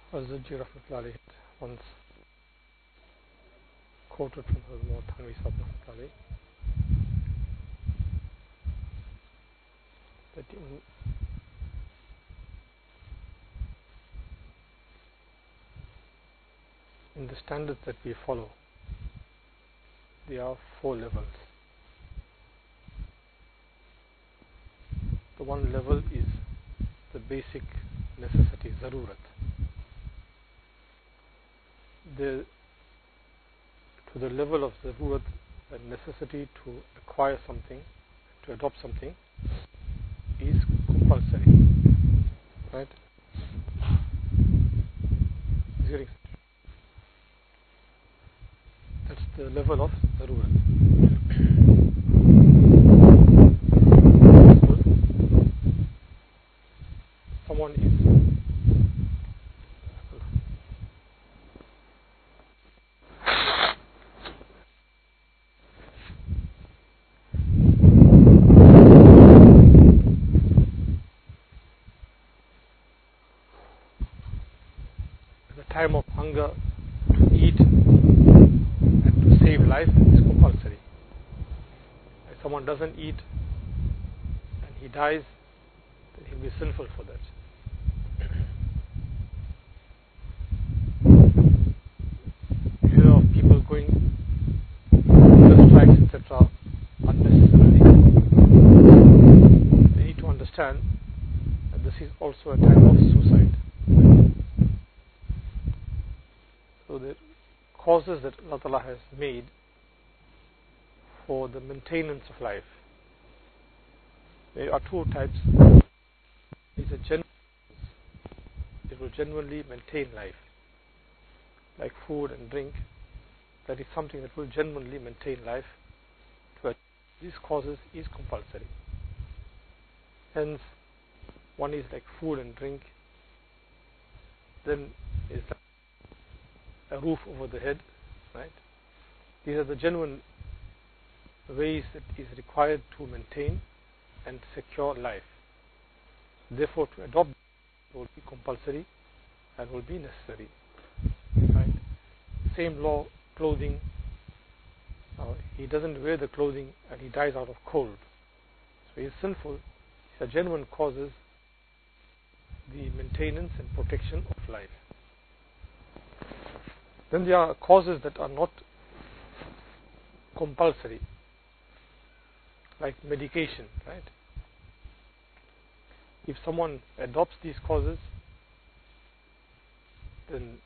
Az-Zajji rahmatullahi alayhi once quoted from Hazrat Thanvi Sahib rahmatullahi that in the standards that we follow, there are 4 levels. The one level is the basic necessity, zarurat. To the level of zarurat, the necessity to acquire something, to adopt something, is compulsory. Right? That's the level of zarurat. Someone is at the time of hunger, to eat and to save life is compulsory. If someone doesn't eat and he dies, then he'll be sinful for that. You hear of people going hunger strikes, etc., unnecessarily. They need to understand that this is also a time of suicide. So the causes that Allah Ta'ala has made for the maintenance of life, there are 2 types. It's a genuine, it will genuinely maintain life, like food and drink. That is something that will genuinely maintain life. These causes is compulsory. Hence, one is like food and drink, then is a roof over the head, right? These are the genuine ways that is required to maintain and secure life. Therefore, to adopt will be compulsory and will be necessary. Right? Same law, clothing. He doesn't wear the clothing and he dies out of cold. So he is sinful. These are genuine causes, the maintenance and protection of life. Then there are causes that are not compulsory, like medication, right? If someone adopts these causes, then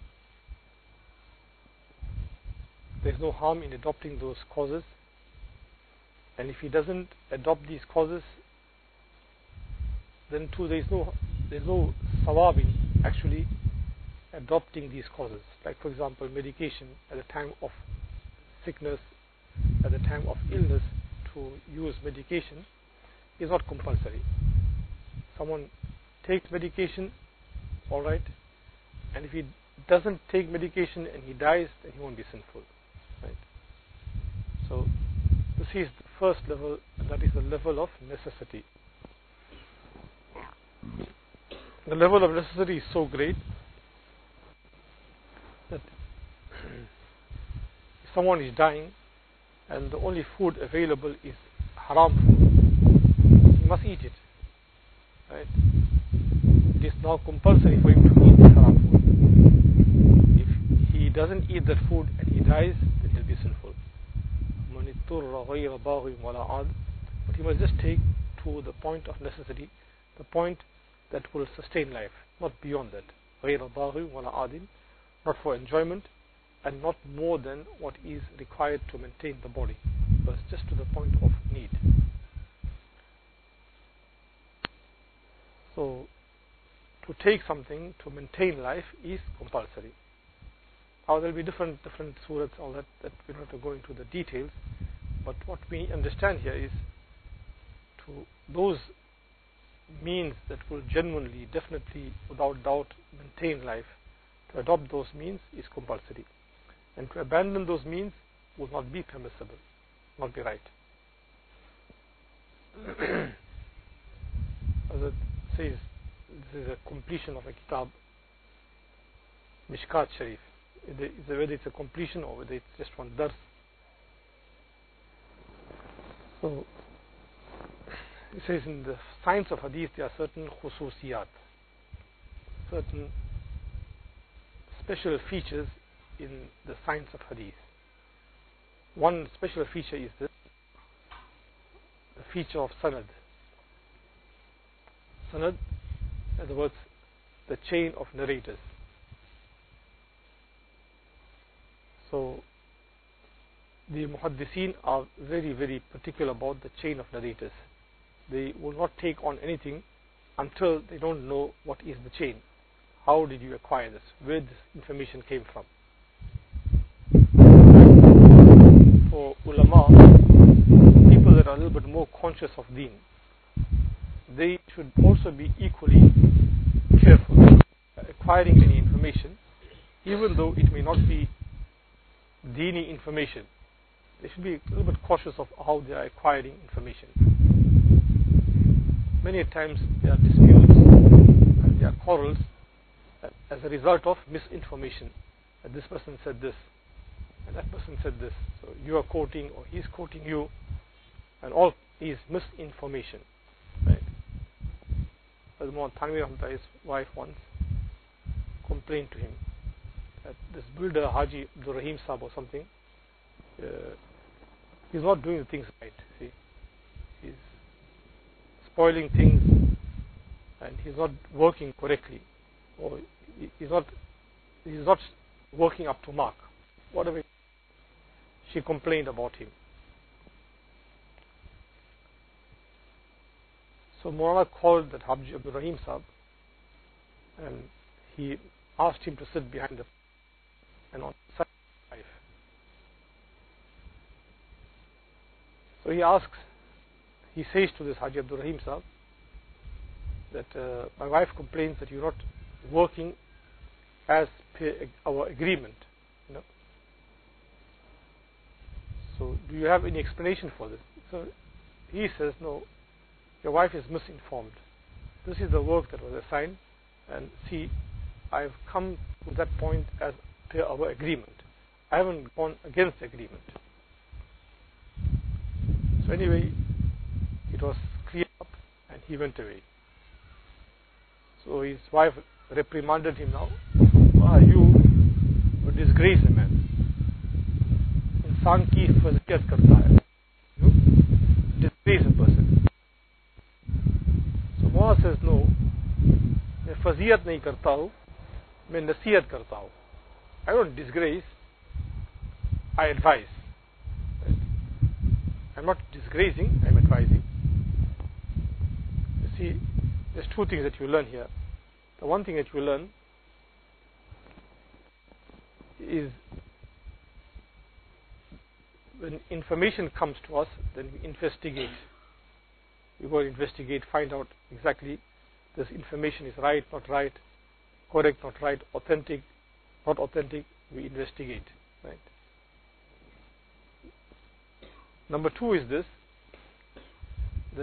there's no harm in adopting those causes. And if he doesn't adopt these causes, then too there's no sawab in actually adopting these causes. Like for example, medication at the time of sickness, at the time of illness, to use medication is not compulsory. Someone takes medication, alright, and if he doesn't take medication and he dies, then he won't be sinful. Right? So this is the first level, and that is the level of necessity. The level of necessity is so great that if someone is dying and the only food available is haram food, he must eat it. Right? It is now compulsory for him to eat the haram food. If he doesn't eat that food and he dies, then he'll be sinful. But he must just take to the point of necessity, the point that will sustain life, not beyond that. Not for enjoyment and not more than what is required to maintain the body, but just to the point of need. So to take something to maintain life is compulsory. Now there will be different surahs, all that we don't have to go into the details, but what we understand here is to those means that will genuinely, definitely, without doubt maintain life, to adopt those means is compulsory, and to abandon those means will not be permissible, not be right. As it says, this is a completion of a kitab Mishkat Sharif, whether it's a completion or whether it's just one dars. So it says in the science of hadith there are certain khususiyat, certain special features in the science of hadith. One special feature is the feature of sanad. Sanad, in other words, the chain of narrators. So the muhaddithin are very, very particular about the chain of narrators. They will not take on anything until they don't know what is the chain. How did you acquire this? Where this information came from? For ulama, people that are a little bit more conscious of deen, they should also be equally careful acquiring any information, even though it may not be deeni information. They should be a little bit cautious of how they are acquiring information. Many times there are disputes and there are quarrels as a result of misinformation. That this person said this and that person said this. So you are quoting or he is quoting you, and all is misinformation. Right? As Muhammad Thanwi Rahmatullah, his wife once complained to him that this builder Haji Abdul Rahim Sahab or something, he's not doing the things right. See, he's spoiling things and he's not working correctly, or he's not working up to mark. Whatever, she complained about him. So Maulana called that Haji Abdul Rahim Sahab and he asked him to sit behind the and on the side of his wife. So he says to this Haji Abdul Rahim Sahab that my wife complains that you're not working as per our agreement. You know? So do you have any explanation for this? So he says, no, your wife is misinformed. This is the work that was assigned, and see, I've come to that point as per our agreement. I haven't gone against the agreement. So anyway, it was cleared up and he went away. So his wife reprimanded him now. You would disgrace a man. इंसान की फज़ीलत करता है. You disgrace a person. So Muhammad says, no, मैं फज़ीलत नहीं करता हूँ, मैं नसीहत करता हूँ. I don't disgrace, I advise. Right? I'm not disgracing, I'm advising. You see, there's two things that you learn here. The one thing that you learn is when information comes to us, then we investigate. We go and investigate, find out exactly this information is right, not right, correct, not right, authentic, not authentic. We investigate. Right. Number two is this, that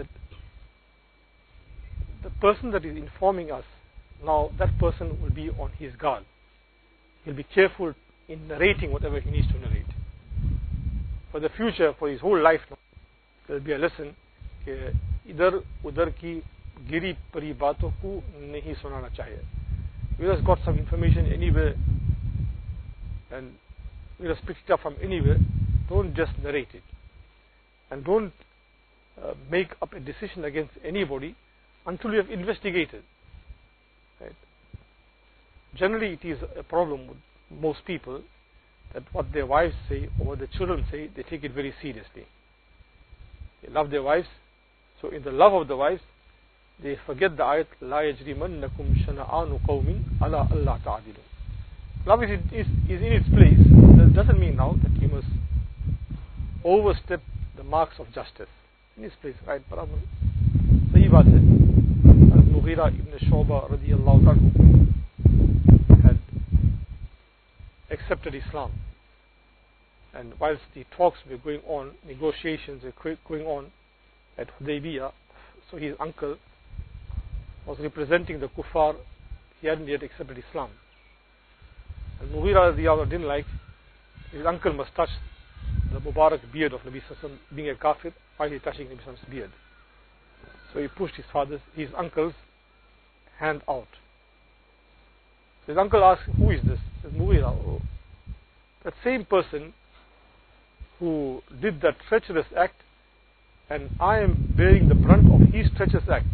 the person that is informing us, now that person will be on his guard. He'll be careful in narrating whatever he needs to narrate. For the future, for his whole life now, there will be a lesson कि इधर उधर की गिरी परी बातों को नहीं सुनाना चाहिए. We just got some information anywhere and we just picked it up from anywhere. Don't just narrate it. And don't make up a decision against anybody until you have investigated. Right? Generally, it is a problem with most people that what their wives say or what their children say, they take it very seriously. They love their wives, so in the love of the wives, they forget the ayat, لا يجرمنكم شنآن قوم على ألا تعدلوا. Love is in its place. That doesn't mean now that you must overstep the marks of justice. In its place, right? Barabar. Sahi baat hai. Al-Mughira ibn Shu'ba radiyallahu anhu had accepted Islam, and whilst the talks were going on, negotiations were going on at Hudaybiyah, so his uncle was representing the kuffar. He hadn't yet accepted Islam. And Mughira didn't like his uncle must touch the Mubarak beard of Nabi Sallallahu Alaihi Wasallam, being a kafir, while he touching Nabi Sallallahu Alaihi Wasallam's beard. So he pushed his uncle's hand out. His uncle asked, who is this? He says, Mughira. Oh, that same person who did that treacherous act, and I am bearing the brunt of his treacherous act.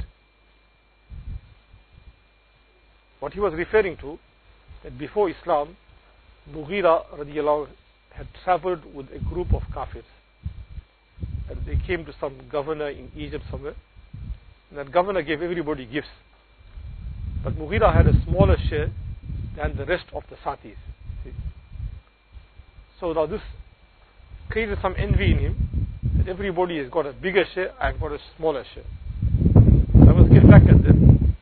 What he was referring to, that before Islam, Mughira radiallahu had traveled with a group of kafirs. And they came to some governor in Egypt somewhere. And that governor gave everybody gifts. But Mughira had a smaller share than the rest of the Satis. See? So now this created some envy in him, that everybody has got a bigger share, I've got a smaller share. I must get back at them.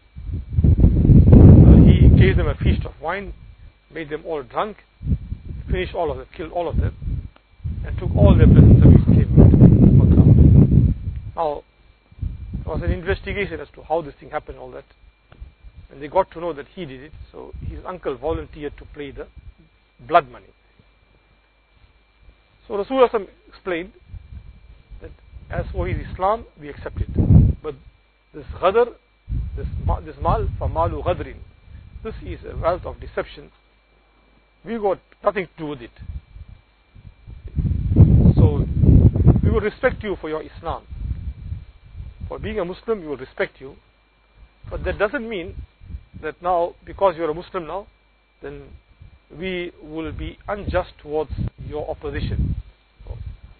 He gave them a feast of wine, made them all drunk, finished all of them, killed all of them, and took all their presents and came back to Makkah. Now, there was an investigation as to how this thing happened, all that. And they got to know that he did it, so his uncle volunteered to pay the blood money. So Rasulullah explained that as for his Islam, we accept it. But this ghadr, this mal, famalu ghadrin, this is a wealth of deception. We got nothing to do with it. So we will respect you for your Islam. For being a Muslim, we will respect you. But that doesn't mean that now, because you're a Muslim now, then we will be unjust towards your opposition. So,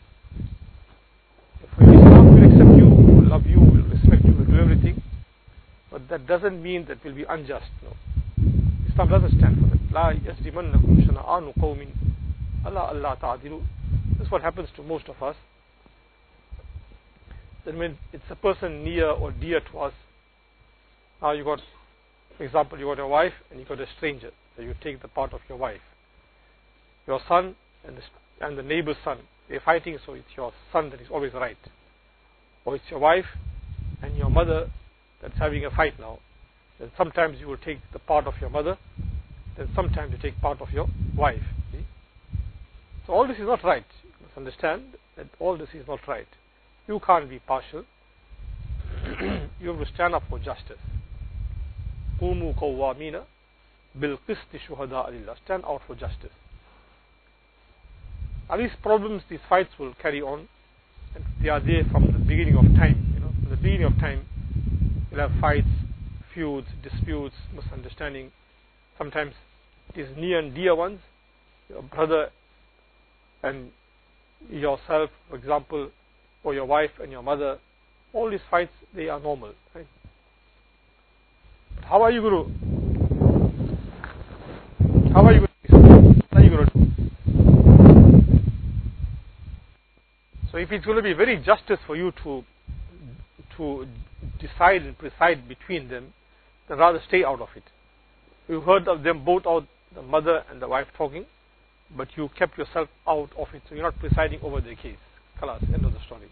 for your Islam, we'll accept you, we'll love you, we'll respect you, we'll do everything. But that doesn't mean that we'll be unjust. No. Islam doesn't stand for that. لا يجرمنكم شنآن قوم ألا ألا تعدلوا. This is what happens to most of us. That when it's a person near or dear to us, now you got, for example, you got a wife and you got a stranger, so you take the part of your wife. Your son and the neighbor's son, they're fighting, so it's your son that is always right. Or it's your wife and your mother that's having a fight now. Then sometimes you will take the part of your mother, then sometimes you take part of your wife. See? So all this is not right. You must understand that all this is not right. You can't be partial. You have to stand up for justice. قُومُوا قَوَّامِينَ بِالْقِسْطِ شُهَدَاءَ لِلَّهِ. Stand out for justice. Now these problems, these fights will carry on, and they are there from the beginning of time. From the beginning of time, you'll have fights, feuds, disputes, misunderstanding. Sometimes it is near and dear ones, your brother and yourself, for example, or your wife and your mother. All these fights, they are normal. Right? But how are you going to do? So if it's going to be very justice for you to decide and preside between them, then rather stay out of it. You heard of them both out, the mother and the wife talking, but you kept yourself out of it, so you're not presiding over the case. Khalas, end of the story.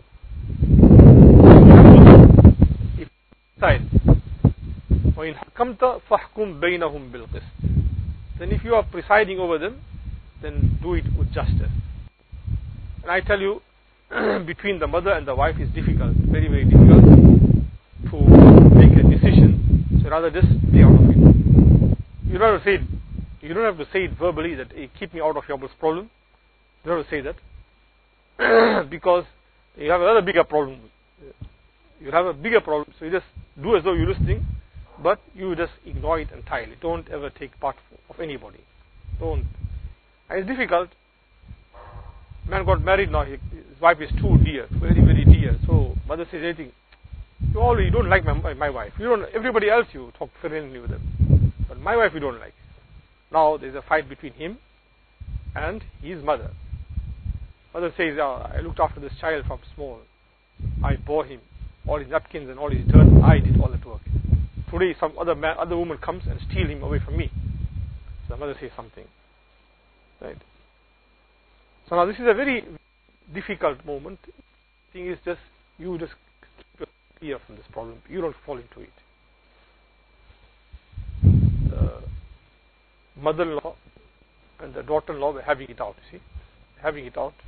If you decide, وَإِنْ حَكَمْتَ فَحْكُمْ بَيْنَهُمْ بِالْقِسْطِ, then if you are presiding over them, then do it with justice. And I tell you, between the mother and the wife is difficult, very, very difficult to make a decision, so rather just stay out of it. You don't have to say it verbally that, hey, keep me out of your problem. You don't have to say that. Because you have another bigger problem. You have a bigger problem, so you just do as though you're listening, but you just ignore it entirely. Don't ever take part of anybody. Don't. And it's difficult. Man got married now, his wife is too dear, very, very dear. So mother says anything, you don't like my wife. Everybody else you talk friendly with them. But my wife you don't like. Now there's a fight between him and his mother. Mother says, I looked after this child from small. I bore him. All his napkins and all his dirt, I did all that work. Today some other woman comes and steal him away from me. So the mother says something. Right? So now this is a very difficult moment. The thing is you just keep your clear from this problem. You don't fall into it. The mother-in-law and the daughter-in-law were having it out, you see. Having it out.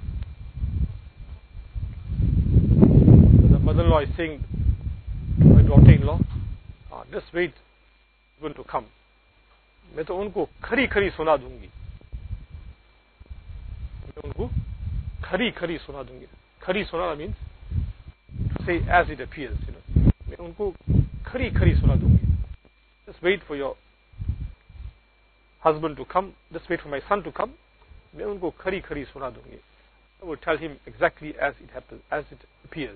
The mother-in-law is saying to my daughter-in-law, just wait, it's going to come. मैं तो उनको खरी खरी सुना दूंगी. मैं उनको खरी खरी सुना दूंगी. खरी सुना means to say as it appears, you know. मैं उनको खरी खरी सुना दूंगी. Just wait for your husband to come. Just wait for my son to come. मैं उनको खरी खरी सुना दूंगी. I will tell him exactly as it happens, as it appears.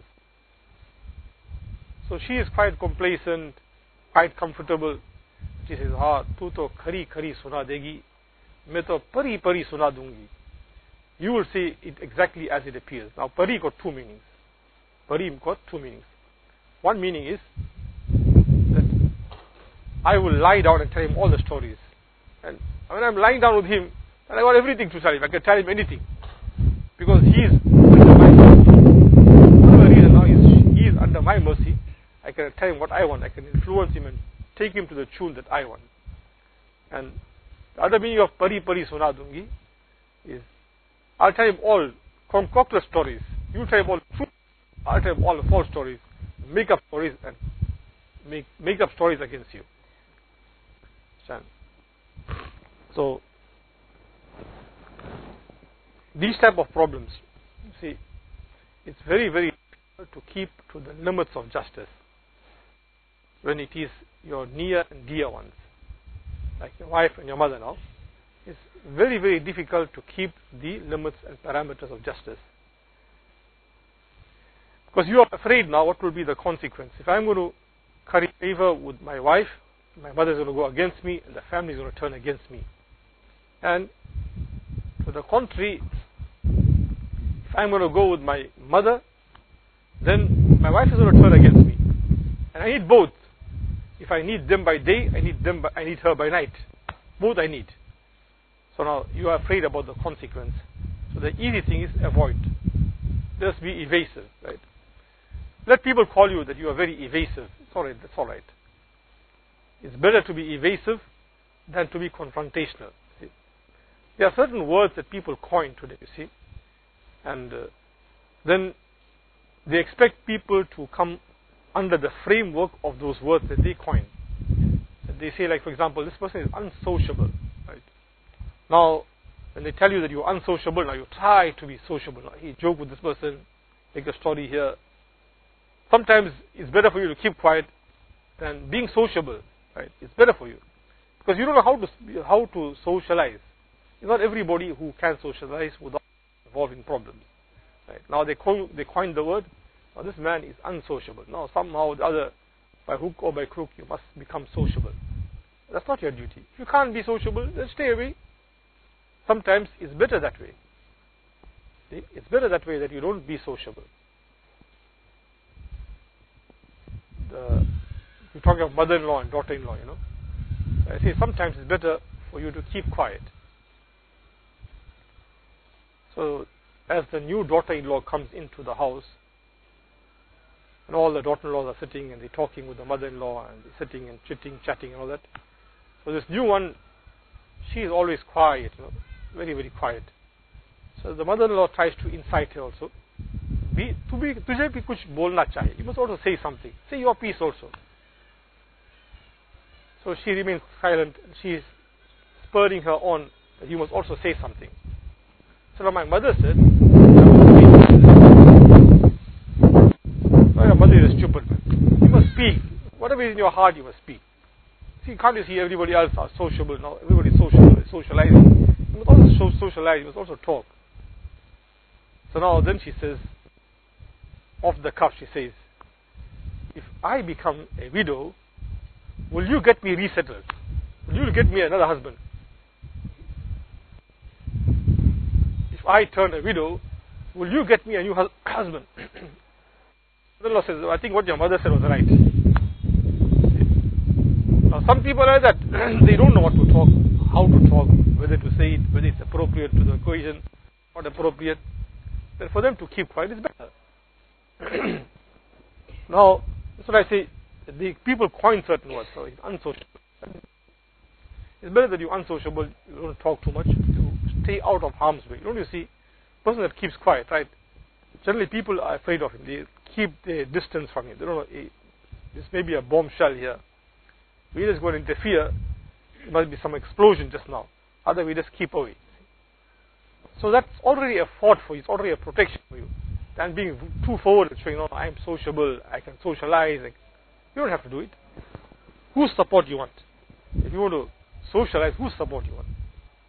So she is quite complacent, quite comfortable. She says, तू तो खरी खरी सुना देगी, मैं तो परी परी सुना दूंगी. You will see it exactly as it appears. Now, pari got two meanings. Pari got two meanings. One meaning is that I will lie down and tell him all the stories. And when I'm lying down with him, and I got everything to tell him. I can tell him anything. Because he is under my mercy. Whatever reason now he is under my mercy. I can tell him what I want. I can influence him and take him to the tune that I want. And the other meaning of pari pari suna dungi is I'll tell him all concocted stories. You tell him all the truth. I'll tell him all the false stories. Make up stories and make up stories against you. So these type of problems, you see, it's very, very difficult to keep to the limits of justice when it is your near and dear ones, like your wife and your mother now. It's very, very difficult to keep the limits and parameters of justice. Because you are afraid now what will be the consequence. If I'm going to curry favor with my wife, my mother is going to go against me and the family is going to turn against me. And to the contrary, if I'm going to go with my mother, then my wife is going to turn against me. And I need both. If I need them by day, I need her by night. Both I need. So now you are afraid about the consequence. So the easy thing is avoid. Just be evasive, right? Let people call you that you are very evasive. It's alright, that's alright. It's better to be evasive than to be confrontational. See? There are certain words that people coin today, you see. And then they expect people to come under the framework of those words that they coin. They say, like, for example, this person is unsociable. Right? Now, when they tell you that you're unsociable, now you try to be sociable. Now, you joke with this person, make a story here. Sometimes it's better for you to keep quiet than being sociable. Right? It's better for you. Because you don't know how to socialize. It's not everybody who can socialize without involving problems. Right? Now they coined the word, now this man is unsociable. Now somehow or the other, by hook or by crook, you must become sociable. That's not your duty. If you can't be sociable, then stay away. Sometimes it's better that way. See? It's better that way that you don't be sociable. We're talking of mother-in-law and daughter-in-law, you know. I say sometimes it's better for you to keep quiet. So as the new daughter-in-law comes into the house, and all the daughter-in-laws are sitting and they're talking with the mother-in-law and they're sitting and chitting, chatting and all that. So this new one, she is always quiet, you know, very, very quiet. So the mother-in-law tries to incite her also. तुझे भी कुछ बोलना चाहिए. You must also say something. Say your piece also. So she remains silent. She is spurring her on that you must also say something. So now my mother said, your mother is a stupid man. You must speak. Whatever is in your heart, you must speak. See, can't you see everybody else are sociable now? Everybody is socializing. You must also socialize. You must also talk. So now then she says, off the cuff, she says, if I become a widow, will you get me resettled? Will you get me another husband? If I turn a widow, will you get me a new husband? Mother-in-law says, I think what your mother said was right. Now some people are that they don't know what to talk, how to talk, whether to say it, whether it's appropriate to the occasion, not appropriate. Then for them to keep quiet is better. Now, that's what I say. The people coin certain words. So it's unsociable. It's better that you're unsociable. You don't talk too much. You stay out of harm's way. Don't you see? Person that keeps quiet, right? Generally, people are afraid of him. They keep their distance from him. They don't know, this may be a bombshell here. We just going to interfere. There must be some explosion just now. Otherwise, we just keep away. So that's already a fort for you. It's already a protection for you. Than being too forward and showing, I'm sociable, I can socialize. You don't have to do it. Whose support you want? If you want to socialize, whose support you want?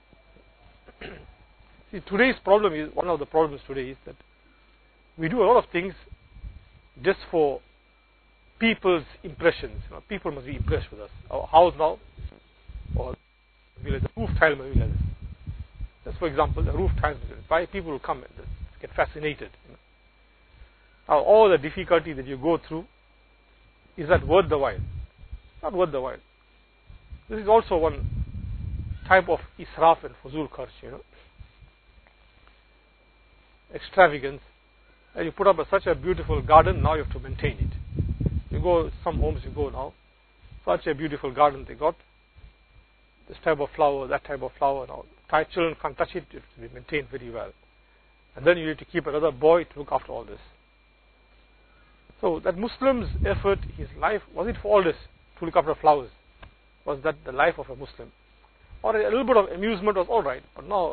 See, today's problem is, one of the problems today is that we do a lot of things just for people's impressions. People must be impressed with us. Our house now, or the roof tile must be like this. Just for example, the roof tile must be like this. Why people will come and get fascinated. Now, all the difficulty that you go through, is that worth the while? Not worth the while. This is also one type of israf and fuzul kharch, extravagance. And you put up such a beautiful garden, now you have to maintain it. You go, some homes you go now, such a beautiful garden they got, this type of flower, that type of flower. Now, children can't touch it, it has to be maintained very well. And then you need to keep another boy to look after all this. So that Muslim's effort, his life, was it for all this, to look after flowers? Was that the life of a Muslim? Or a little bit of amusement was alright, but now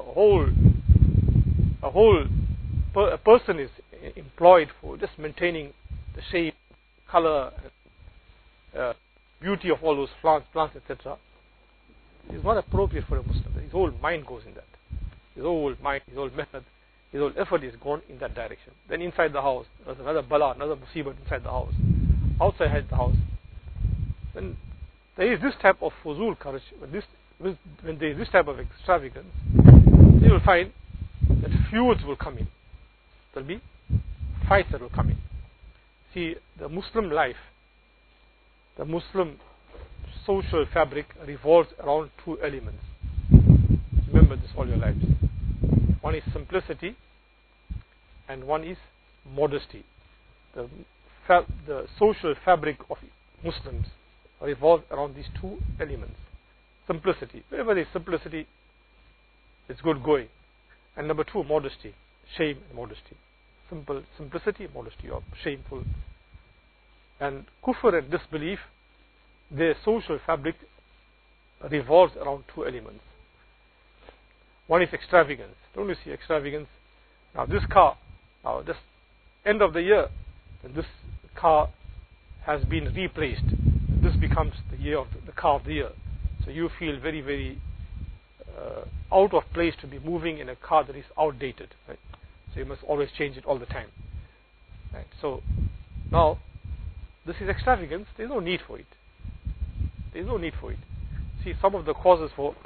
a person is employed for just maintaining the shape, color, beauty of all those plants, etc. It is not appropriate for a Muslim. His whole mind goes in that. His whole mind, his whole method, his whole effort is gone in that direction. Then inside the house, there's another bala, another musibah inside the house. Outside the house. Then there is this type of fuzul kharch, when there is this type of extravagance, you will find that feuds will come in. There will be fights that will come in. See, the Muslim life, the Muslim social fabric revolves around two elements. Remember this all your lives. One is simplicity and one is modesty. The social fabric of Muslims revolves around these two elements. Simplicity. Wherever there is simplicity, it's good going. And number two, modesty. Shame and modesty. Simplicity, modesty, or shameful. And kufr and disbelief, their social fabric revolves around two elements. One is extravagance. Don't you see extravagance? Now this car, this end of the year, this car has been replaced. This becomes the year of the car of the year. So you feel very, very out of place to be moving in a car that is outdated. Right? So you must always change it all the time. Right? So now this is extravagance. There is no need for it. There is no need for it. See, some of the causes for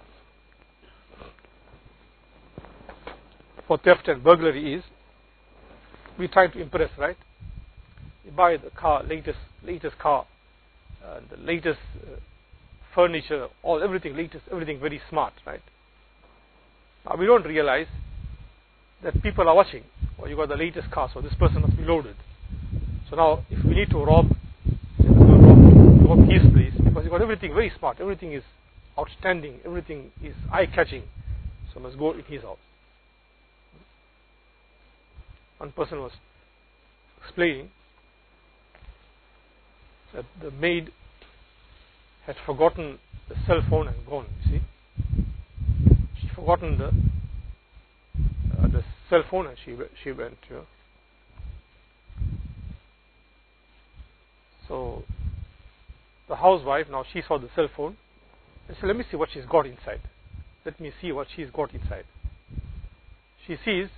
theft and burglary is we try to impress, right? You buy the car, latest car, the latest furniture, everything latest, everything very smart, right? Now we don't realize that people are watching. Or you got the latest car, so this person must be loaded. So now, if we need to rob his place, because you got everything very smart, everything is outstanding, everything is eye-catching, so must go in his house. One person was explaining that the maid had forgotten the cell phone and gone. You see, she forgotten the cell phone and she went. So the housewife, now she saw the cell phone and said, "Let me see what she's got inside. Let me see what she's got inside." She sees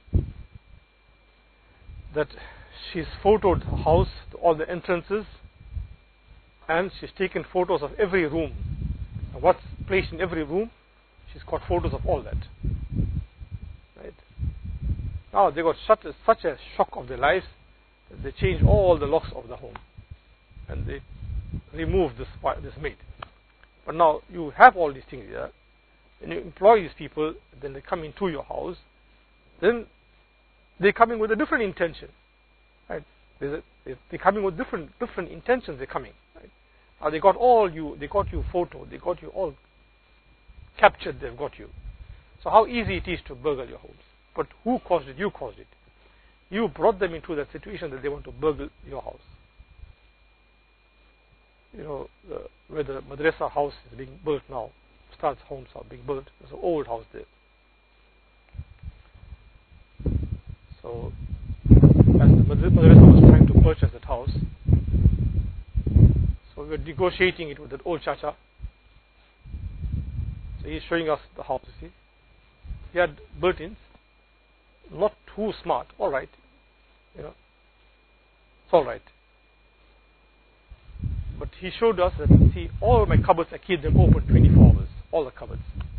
that she's photoed her house, all the entrances, and she's taken photos of every room. And what's placed in every room, she's got photos of all that. Right? Now they got such a shock of their lives that they changed all the locks of the home and they removed this maid. But now you have all these things here, and you employ these people, then they come into your house, then they're coming with a different intention, right? They're coming with different intentions. They're coming, right? Now they got you photo, they got you all captured. They've got you. So how easy it is to burgle your homes. But who caused it? You caused it. You brought them into that situation that they want to burgle your house. Where the madrasa house is being built now, Ustad's homes are being built. There's an old house there. So, as the madrasa was trying to purchase that house, so we were negotiating it with that old chacha. So he's showing us the house, you see. He had built-ins, not too smart, alright, it's alright. But he showed us that, see, all my cupboards, I keep them open 24 hours, all the cupboards.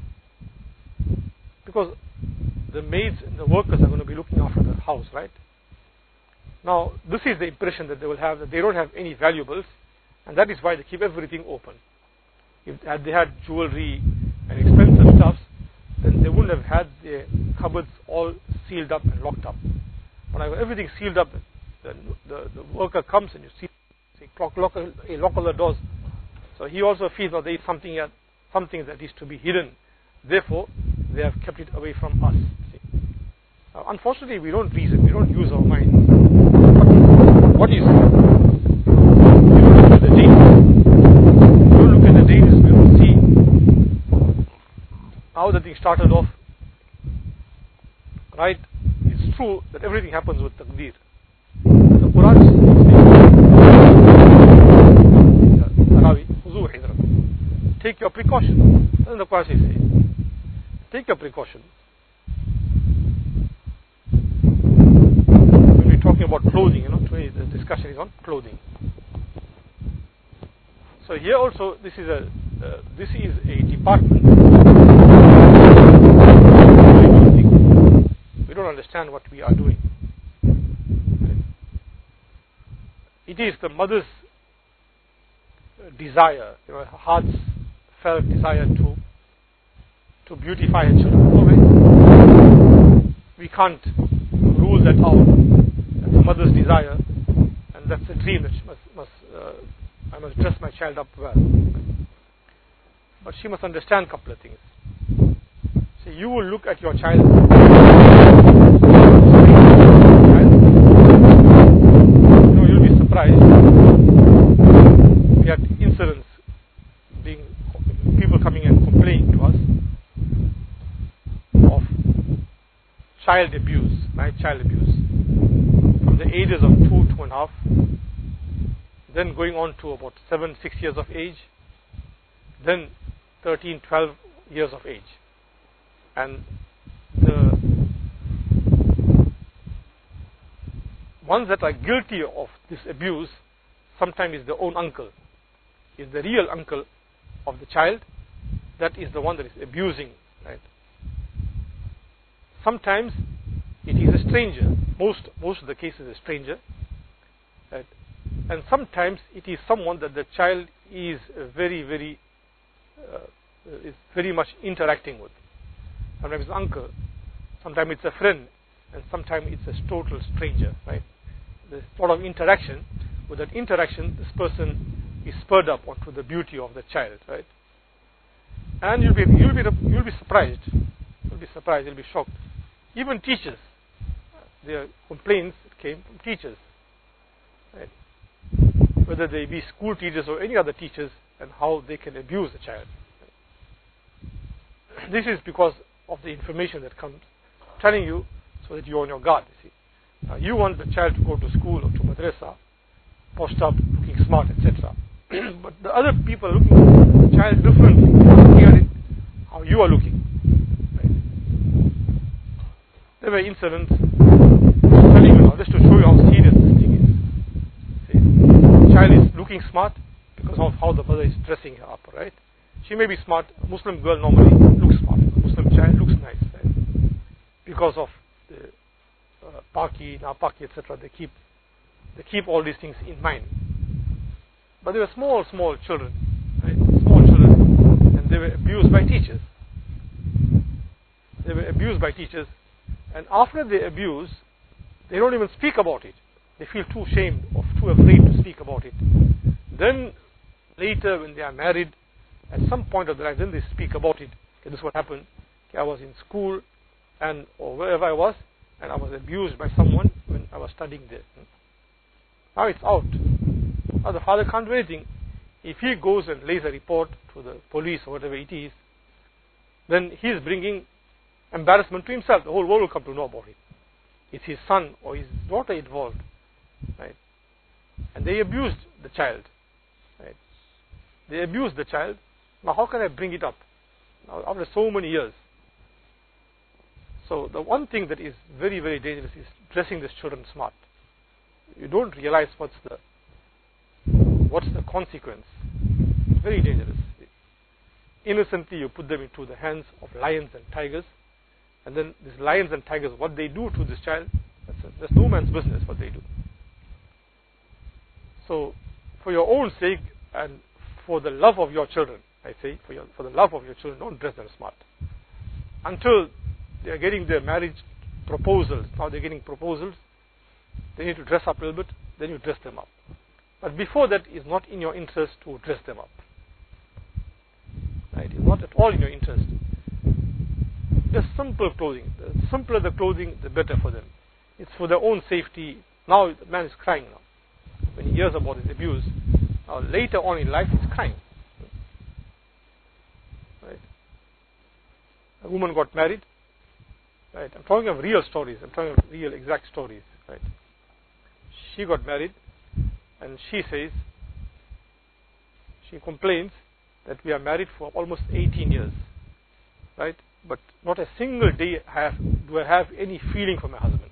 Because the maids and the workers are going to be looking after the house, right? Now, this is the impression that they will have, that they don't have any valuables, and that is why they keep everything open. If they had jewelry and expensive stuff, then they wouldn't have had their cupboards all sealed up and locked up. When I have everything sealed up, the worker comes and you see, lock all the doors. So he also feels that there is something that is to be hidden. Therefore, they have kept it away from us. Unfortunately, we don't reason, we don't use our mind. What is? We don't look at the data. We don't look at the data, we don't see how the thing started off. Right? It's true that everything happens with taqdeer. The Quran take your precaution. Doesn't the Quran say? Take your precaution. When we're talking about clothing, today the discussion is on clothing. So here also, this is a department. We don't understand what we are doing. It is the mother's desire, her heart's felt desire to beautify her children. We can't rule that out. That's the mother's desire, and that's a dream that she I must dress my child up well. But she must understand a couple of things. So you will look at your child. You'll be surprised. We had incidents people coming and complaining to us of child abuse, right? Child abuse from the ages of 2.5, then going on to about 7, 6 years of age, then 13, 12 years of age, and the ones that are guilty of this abuse sometimes is their own uncle, is the real uncle of the child, that is the one that is abusing, right? Sometimes it is a stranger, most of the cases a stranger, right? And sometimes it is someone that the child is very much interacting with. Sometimes it's uncle, sometimes it's a friend, and sometimes it's a total stranger, right? There's sort of interaction. With that interaction, this person is spurred up onto the beauty of the child, right? And you'll be surprised. You'll be surprised. You'll be shocked. Even teachers, their complaints came from teachers, right? Whether they be school teachers or any other teachers, and how they can abuse the child. This is because of the information that comes telling you, so that you're on your guard. You see, you want the child to go to school or to madrasa, poshed up, looking smart, etc. But the other people are looking at the child differently, looking at it how you are looking. Right? There were incidents, telling you now, just to show you how serious this thing is. See, the child is looking smart because of how the mother is dressing her up, right? She may be smart. A Muslim girl normally looks smart. A Muslim child looks nice, right? Because of the Paki, Napaki, etc. They keep all these things in mind. But they were small children, right? Small children, and they were abused by teachers. They were abused by teachers, and after they abuse, they don't even speak about it. They feel too ashamed or too afraid to speak about it. Then later, when they are married, at some point of their life, then they speak about it. Okay, this is what happened. I was in school or wherever I was, and I was abused by someone when I was studying there. Now it's out. Now the father can't do anything. If he goes and lays a report to the police or whatever it is, then he is bringing embarrassment to himself. The whole world will come to know about it. It's his son or his daughter involved, right? And they abused the child, right? They abused the child. Now how can I bring it up now after so many years? So the one thing that is very, very dangerous is dressing these children smart. You don't realize what's the consequence. It's very dangerous. Innocently you put them into the hands of lions and tigers, and then these lions and tigers, what they do to this child, that's no man's business what they do. So for your own sake and for the love of your children, I say, for the love of your children, don't dress them smart. Until they are getting their marriage proposals, now they're getting proposals, they need to dress up a little bit, then you dress them up. But before that, it's not in your interest to dress them up. Right? It's not at all in your interest. Just simple clothing. The simpler the clothing, the better for them. It's for their own safety. Now the man is crying now. When he hears about his abuse, now later on in life he's crying. Right? A woman got married. Right? I'm talking of real stories. I'm talking of real exact stories. Right? She got married, and she says, she complains that we are married for almost 18 years, right? But not a single day do I have any feeling for my husband.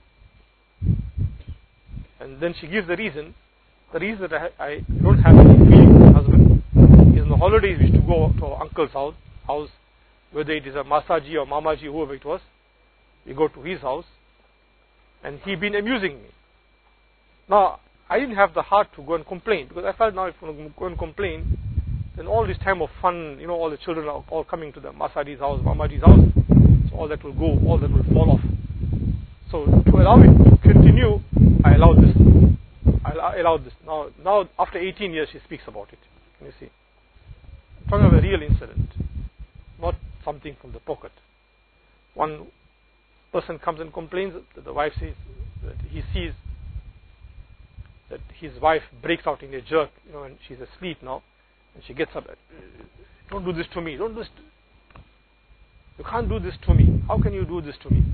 And then she gives the reason that I don't have any feeling for my husband is in the holidays we used to go to our uncle's house, whether it is a Masaji or Mamaji, whoever it was, we go to his house, and he been amusing me. Now, I didn't have the heart to go and complain, because I felt now if I'm going to go and complain, then all this time of fun, all the children are all coming to the Masaji's house, Mamaji's house, so all that will go, all that will fall off. So to allow it to continue, I allowed this. I allowed this. Now after 18 years, she speaks about it. Can you see? I'm talking about a real incident, not something from the pocket. One person comes and complains that the wife says that he sees that his wife breaks out in a jerk, and she's asleep now, and she gets up. Don't do this to me. Don't do this. You can't do this to me. How can you do this to me?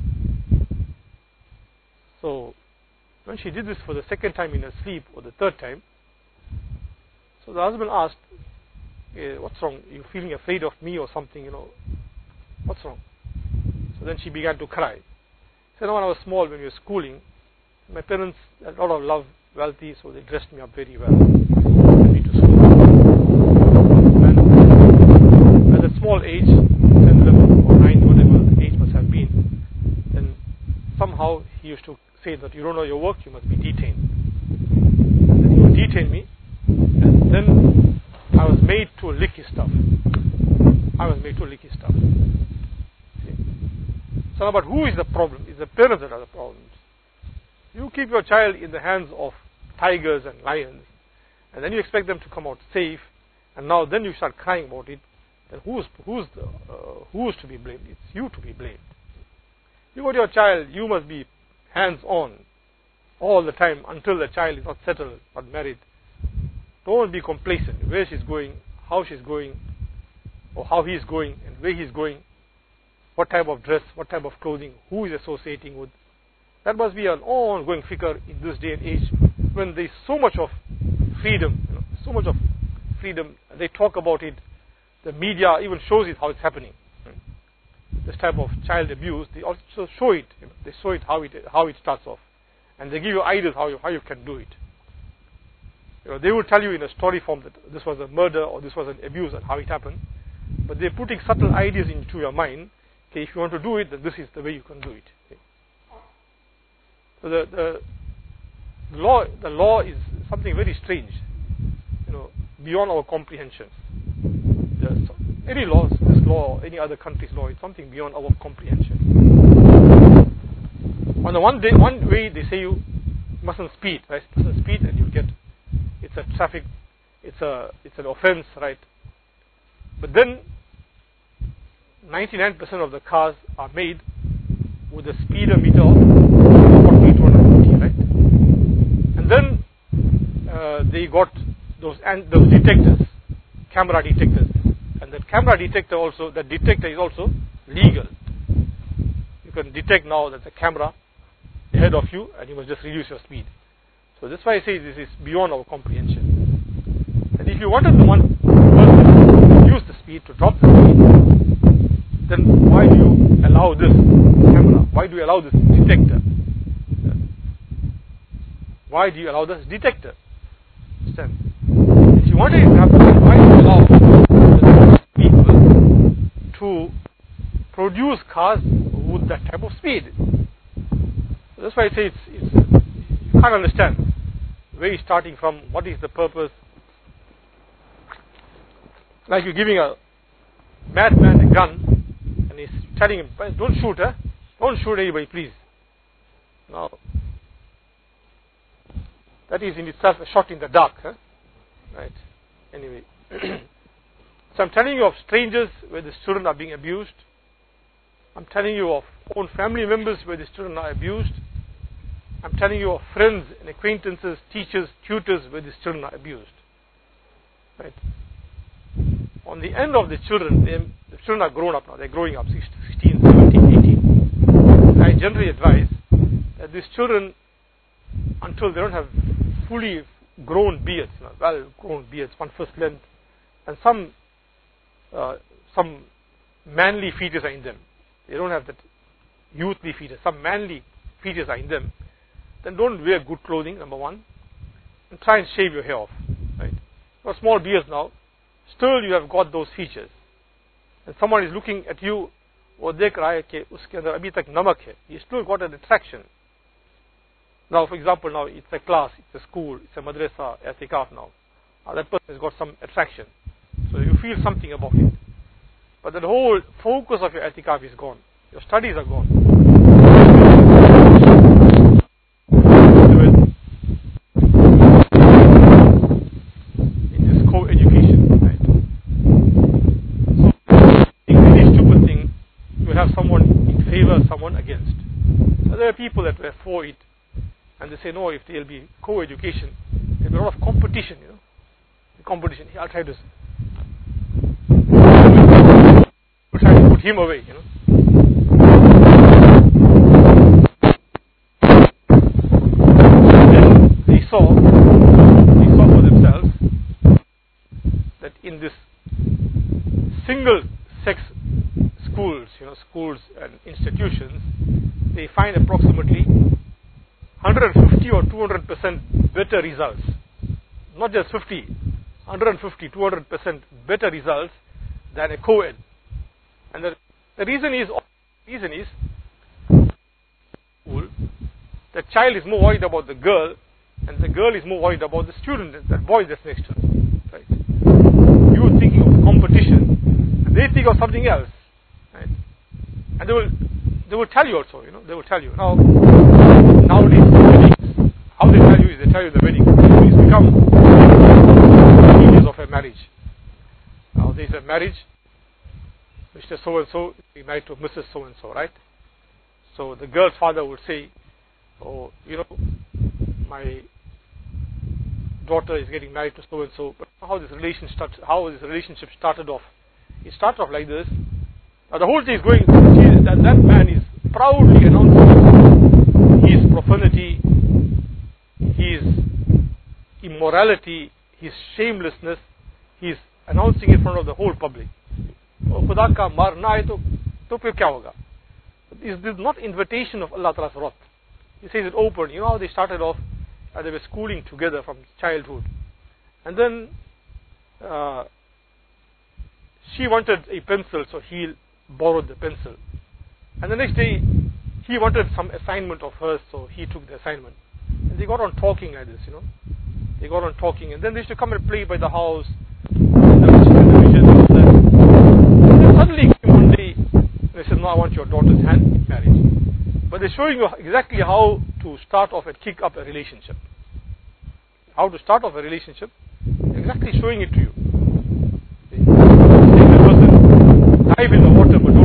So when she did this for the second time in her sleep, or the third time, so the husband asked, what's wrong? Are you feeling afraid of me or something? What's wrong? So then she began to cry. She said, when I was small, when we were schooling, my parents had a lot of love, wealthy, so they dressed me up very well. Sent me to school. And at a small age, 10, 11 or 9, whatever the age must have been, then somehow he used to say that you don't know your work, you must be detained. And then he would detain me, and then I was made to lick his stuff. See? So, but who is the problem? It's the parents that are the problems. You keep your child in the hands of tigers and lions, and then you expect them to come out safe, and now then you start crying about it. Then who's to be blamed? It's you to be blamed. You got your child, you must be hands-on all the time until the child is not settled, not married. Don't be complacent. Where she's going, how she's going, or how he's going, and where he's going, what type of dress, what type of clothing, who is associating with. That must be an ongoing figure in this day and age when there is so much of freedom, so much of freedom. They talk about it. The media even shows it how it's happening. This type of child abuse, they also show it. They show it how it starts off, and they give you ideas how you can do it. They will tell you in a story form that this was a murder or this was an abuse and how it happened, but they're putting subtle ideas into your mind. Okay, if you want to do it, then this is the way you can do it. Okay. So the law is something very strange, beyond our comprehension. Any laws, this law, or any other country's law, is something beyond our comprehension. On the one way they say you mustn't speed, right? Mustn't speed, and you'll get it's a traffic, it's an offense, right? But then 99% of the cars are made with a speedometer of 140 to 150, right? And then they got those detectors, camera detectors, and that camera detector also, that detector is also legal. You can detect now that the camera ahead of you, and you must just reduce your speed. So that's why I say this is beyond our comprehension. And if you wanted to reduce the speed, to drop the speed, then why do you allow this camera? Why do you allow this detector? Why do you allow this detector? Understand? If you wanted to happen, why do you allow the people to produce cars with that type of speed? So that's why I say you can't understand where he's starting from, what is the purpose. Like you're giving a madman a gun, and he's telling him, don't shoot, don't shoot anybody, please. No. That is in itself a shot in the dark, right? Anyway. So I'm telling you of strangers where the children are being abused. I'm telling you of own family members where the children are abused. I'm telling you of friends and acquaintances, teachers, tutors where the children are abused. Right? On the end of the children, the children are grown up now. They're growing up, 16, 17, 18. I generally advise that these children, until they don't have fully grown beards, well-grown beards, one first length, and some manly features are in them. They don't have that youthly features. Some manly features are in them. Then don't wear good clothing, number one, and try and shave your hair off. Right? For small beards now, still you have got those features. And someone is looking at you, वो देख रहा है कि उसके अंदर अभी तक नमक है. You still got an attraction. Now, for example, now it's a class, it's a school, it's a madrasa, i'tikaf now. That person has got some attraction. So you feel something about it. But the whole focus of your i'tikaf is gone. Your studies are gone. In this co-education, right? So, it's a really stupid thing to have someone in favor, someone against. So there are people that were for it, and they say, no, if there'll be co-education, there'll be a lot of competition, The competition. I'll try to put him away, Then they saw for themselves that in this single sex schools, schools and institutions, they find approximately 150 or 200% better results. Not just 50, 150, 200% better results than a co-ed. And the reason is the child is more worried about the girl, and the girl is more worried about the student, that boy that's next to her. Right? You thinking of competition, and they think of something else. Right? And they will tell you also, they will tell you. Nowadays, weddings, how they tell you is they tell you the wedding. It's become stages of a marriage. Now there's a marriage, Mr. So-and-so is married to Mrs. So-and-so, right? So the girl's father would say, oh, my daughter is getting married to so-and-so, but how this relationship started off. It started off like this. Now the whole thing is going, that man is proudly announcing his profanity, his immorality, his shamelessness. He's announcing in front of the whole public. Oh, Khuda ka marna hai to phir kya hoga? This is not invitation of Allah Ta'ala's wrath. He says it open. You know how they started off? They were schooling together from childhood. And then she wanted a pencil, so he borrowed the pencil. And the next day, he wanted some assignment of hers, so he took the assignment. And they got on talking like this, They got on talking, and then they used to come and play by the house. And then suddenly one day, they said, no, I want your daughter's hand in marriage. But they're showing you exactly how to start off and kick up a relationship. How to start off a relationship, exactly showing it to you. The person dive in the water, but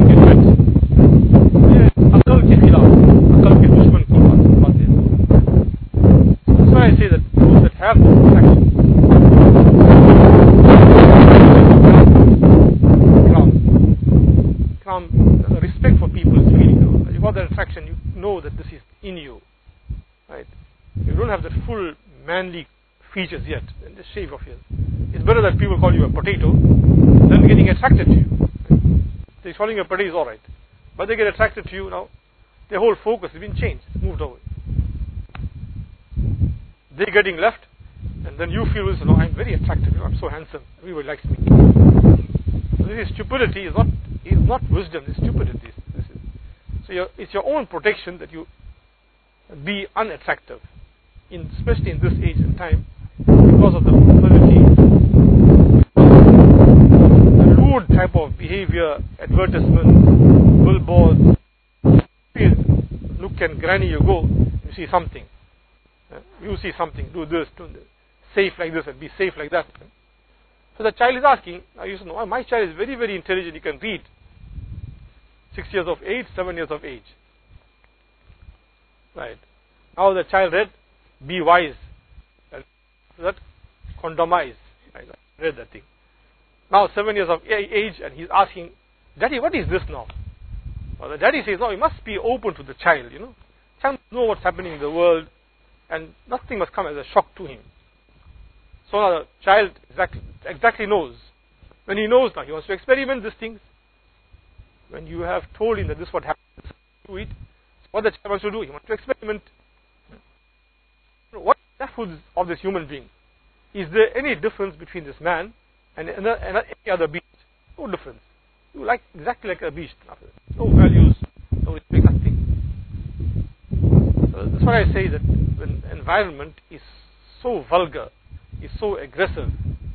ikram, respect for people is feeling. You got that attraction, you know that this is in you, right? You don't have the full manly features yet, and the shape of yours. It's better that people call you a potato than getting attracted to you. So calling you a potato is alright, but they get attracted to you now. Their whole focus has been changed, moved away. They're getting left, and then you feel, no, I'm very attractive, I'm so handsome, everybody likes me. So this is stupidity, is not wisdom, it's stupidity. So it's your own protection that you be unattractive, especially in this age and time, because of the publicity, the lewd type of behavior, advertisements, billboards. Look and granny, you go, you see something. You see something, do this, safe like this and be safe like that. So the child is asking, I used to know, my child is very, very intelligent, he can read. 6 years of age, 7 years of age. Right. Now the child read, be wise. That condomize. Right. Read that thing. Now 7 years of age, and he's asking, Daddy, what is this now? Well, the daddy says, no, you must be open to the child, Child must know what's happening in the world, and nothing must come as a shock to him. So now the child exactly knows. When he knows now, he wants to experiment these things. When you have told him that this is what happens, do it. What the child wants to do, he wants to experiment. What is the essence of this human being? Is there any difference between this man and any other beast? No difference. You like exactly like a beast. No values, no respect, nothing. So that's why I say that when environment is so vulgar, is so aggressive,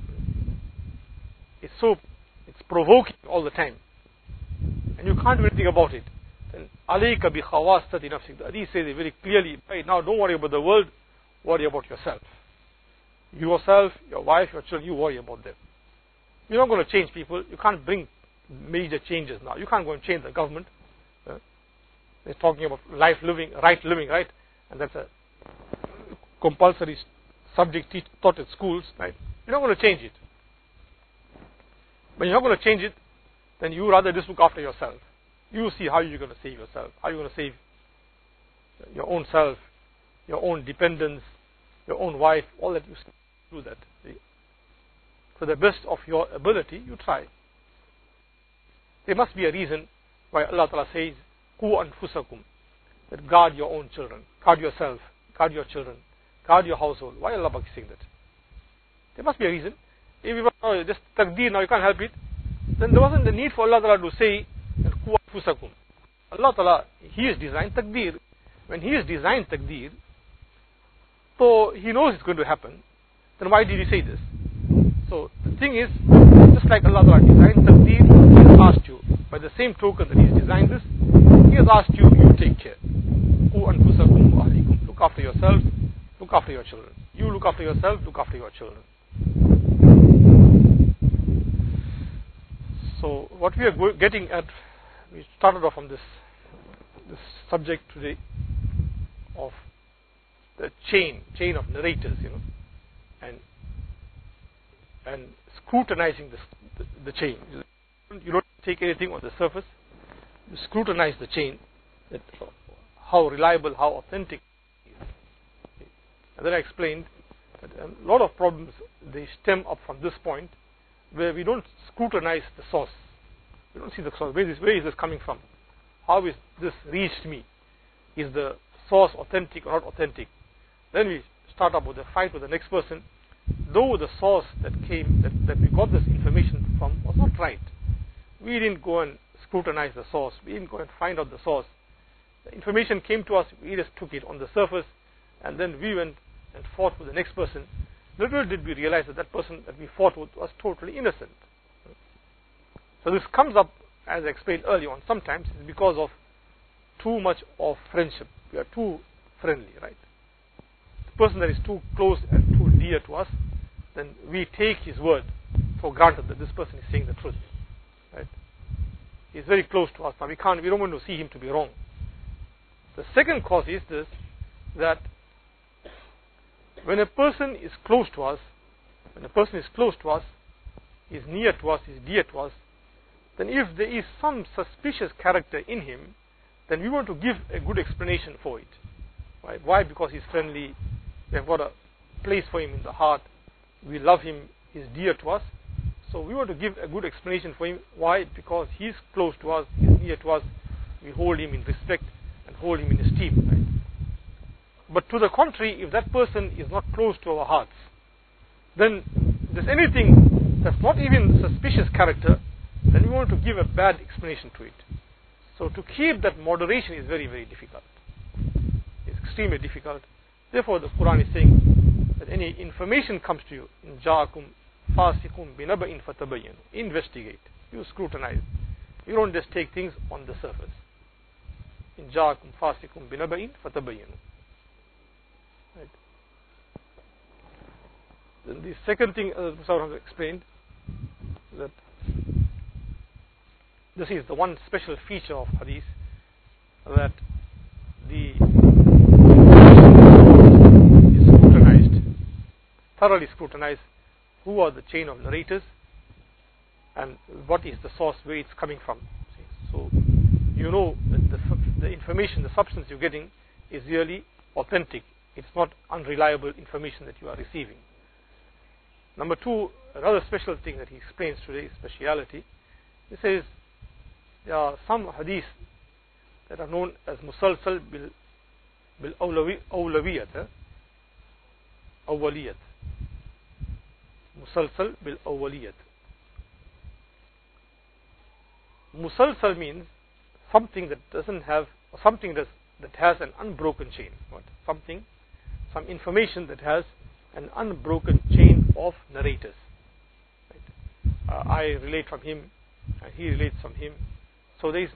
it's provoking all the time, and you can't do anything about it, then alayka bi khawastati nafsik. The hadith says it very clearly, right now, don't worry about the world, worry about yourself. Yourself, your wife, your children, you worry about them. You're not going to change people. You can't bring major changes now. You can't go and change the government. They're talking about right living, right? And that's a compulsory subject taught at schools, right? You're not going to change it. When you're not going to change it, then you rather just look after yourself. You see how you're going to save yourself. How you're going to save your own self, your own dependence, your own wife, all that. You do that. See? To the best of your ability, you try. There must be a reason why Allah Ta'ala says, Qu anfusakum, that guard your own children, guard yourself, guard your children, guard your household. Why Allah is saying that? There must be a reason. If you know, just taqdeer, now you can't help it, then there wasn't the need for Allah Ta'ala to say, Qu anfusakum. Allah Ta'ala, He has designed taqdeer. When He has designed taqdeer, so He knows it's going to happen, then why did He say this? So the thing is, just like Allah Ta'ala designed taqdeer, He has asked you, by the same token that He has designed this, He has asked you, you take care. Qu anfusakum wa ahlikum. Look after yourself, look after your children. You look after yourself, look after your children. So what we are getting at, we started off on this subject today of the chain of narrators, and scrutinizing the chain. You don't take anything on the surface. You scrutinize the chain, that how reliable, how authentic it is. And then I explained that a lot of problems, they stem up from this point, where we don't scrutinize the source. We don't see the source. Where is this coming from? How is this reached me? Is the source authentic or not authentic? Then we start up with a fight with the next person, though the source that we got this information from was not right. We didn't go and scrutinize the source. We didn't go and find out the source. The information came to us, we just took it on the surface, and then we went and fought with the next person. Little did we realize that person that we fought with was totally innocent. So this comes up, as I explained earlier on, sometimes it's because of too much of friendship. We are too friendly, right? The person that is too close and too dear to us, then we take his word for granted that this person is saying the truth, right? He's very close to us. Now we don't want to see him to be wrong. The second cause is this, that when a person is close to us, is near to us, is dear to us, then if there is some suspicious character in him, then we want to give a good explanation for it. Right? Why? Because he's friendly, we have got a place for him in the heart, we love him, he's dear to us. So we want to give a good explanation for him. Why? Because he's close to us, he's near to us, we hold him in respect and hold him in esteem. Right? But to the contrary, if that person is not close to our hearts, then if there's anything that's not even suspicious character, then we want to give a bad explanation to it. So to keep that moderation is very, very difficult. It's extremely difficult. Therefore the Quran is saying that any information comes to you, in ja'akum fasikum binaba'in fatabayyanu, investigate, you scrutinize. You don't just take things on the surface. In ja'akum fasikum binaba'in fatabayyanu. Right. Then the second thing, as Musa has explained, that this is the one special feature of hadith, that the is scrutinized, thoroughly scrutinized. Who are the chain of narrators, and what is the source, where it's coming from. So you know that the information, the substance you're getting is really authentic. It's not unreliable information that you are receiving. Number two, another special thing that he explains today, speciality. He says there are some hadith that are known as musalsal bil awlawiyat, awwaliyat. Musalsal bil awwaliyat. Musalsal means something that doesn't have, something that has an unbroken chain. What? Something, some information that has an unbroken chain of narrators. Right? I relate from him, and he relates from him. So there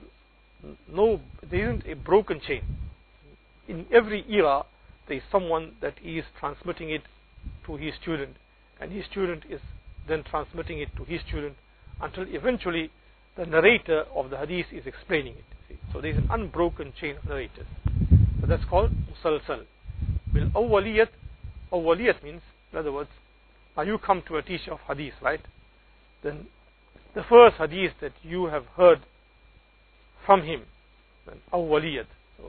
isn't a broken chain. In every era, there is someone that is transmitting it to his student, and his student is then transmitting it to his student, until eventually the narrator of the hadith is explaining it. See? So there is an unbroken chain of narrators. So that's called musalsal. Bil awwaliyat. Awwaliyat means, in other words, now you come to a teacher of hadith, right? Then the first hadith that you have heard from him, then awwaliyat. So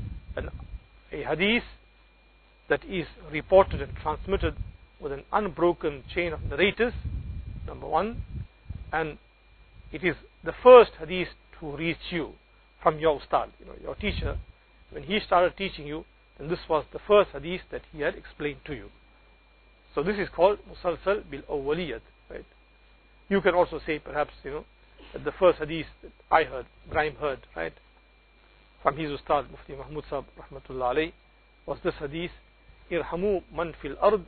a hadith that is reported and transmitted with an unbroken chain of narrators, number one, and it is the first hadith to reach you from your ustad, your teacher. When he started teaching you, then this was the first hadith that he had explained to you. So this is called musalsal bil awwaliyat, right? You can also say, perhaps, that the first hadith that I heard, Ibrahim heard, right, from his ustad Mufti Mahmud Sahib rahmatullah alayh, was this hadith: irhamu man fil ard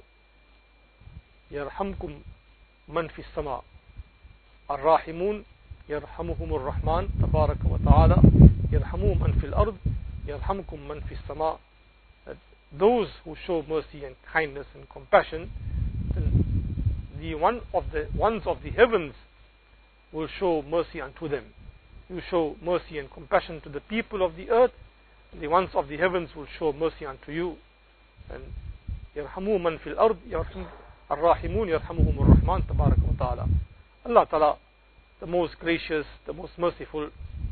yarhamkum man fis sama, ar-rahimun yarhamuhumur rahman tabaraka wa ta'ala, yarhamu man fil ard yarhamkum man fis sama. That those who show mercy and kindness and compassion, then the ones of the heavens will show mercy unto them. You show mercy and compassion to the people of the earth, and the ones of the heavens will show mercy unto you. And yarhamu man fil ard yarham ar-rahimun yarhamuhumur rahman tabaraka wa ta'ala. Allah Ta'ala, the most gracious, the most merciful,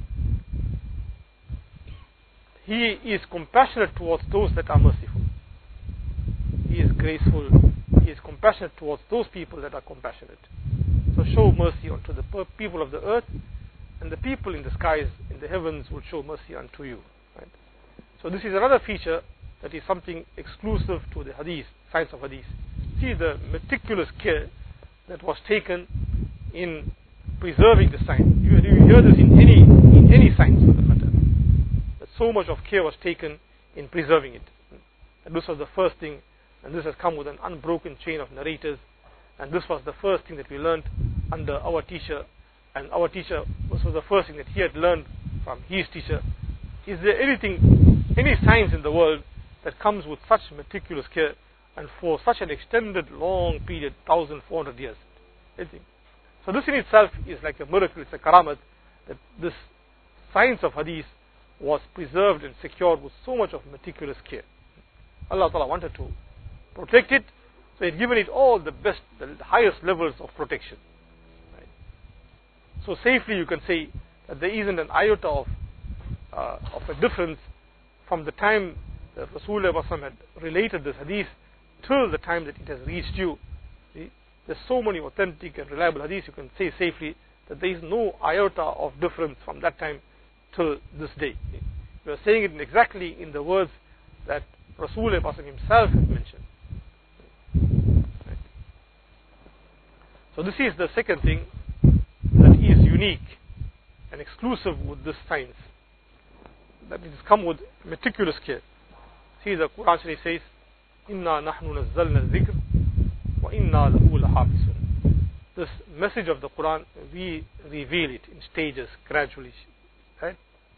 He is compassionate towards those that are merciful. He is graceful. He is compassionate towards those people that are compassionate. So show mercy unto the people of the earth, and the people in the skies, in the heavens, will show mercy unto you. Right? So this is another feature that is something exclusive to the hadith, science of hadith. See the meticulous care that was taken in preserving the science. You hear this in any science for the matter. That so much of care was taken in preserving it. And this was the first thing, and this has come with an unbroken chain of narrators. And this was the first thing that we learned under our teacher. And our teacher, this was the first thing that he had learned from his teacher. Is there any science in the world that comes with such meticulous care and for such an extended long period, 1400 years? Anything. So this in itself is like a miracle, it's a karamat, that this science of hadith was preserved and secured with so much of meticulous care. Allah Ta'ala wanted to protect it, so He had given it all the best, the highest levels of protection. Right? So safely you can say that there isn't an iota of a difference from the time that Rasulullah had related this hadith till the time that it has reached you. See? There's so many authentic and reliable hadiths, you can say safely that there is no iota of difference from that time till this day. We are saying it exactly in the words that Rasulullah himself has mentioned. Right. So this is the second thing that is unique and exclusive with this science, that it has come with meticulous care. See, the Quran Sharif says, "Inna nahnu nazzalna al-dhikr wa inna lahu lahafizun." This message of the Quran, we reveal it in stages, gradually, right?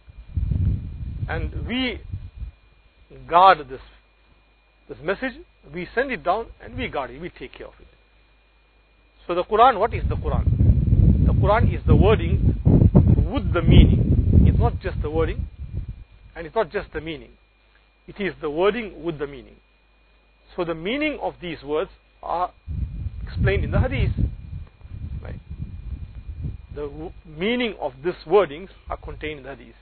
And we guard this message, we send it down and we guard it, we take care of it. So the Quran, what is the Quran? The Quran is the wording with the meaning. It's not just the wording, and it's not just the meaning. It is the wording with the meaning. So the meaning of these words are explained in the hadith. Right? The meaning of these wordings are contained in the hadith.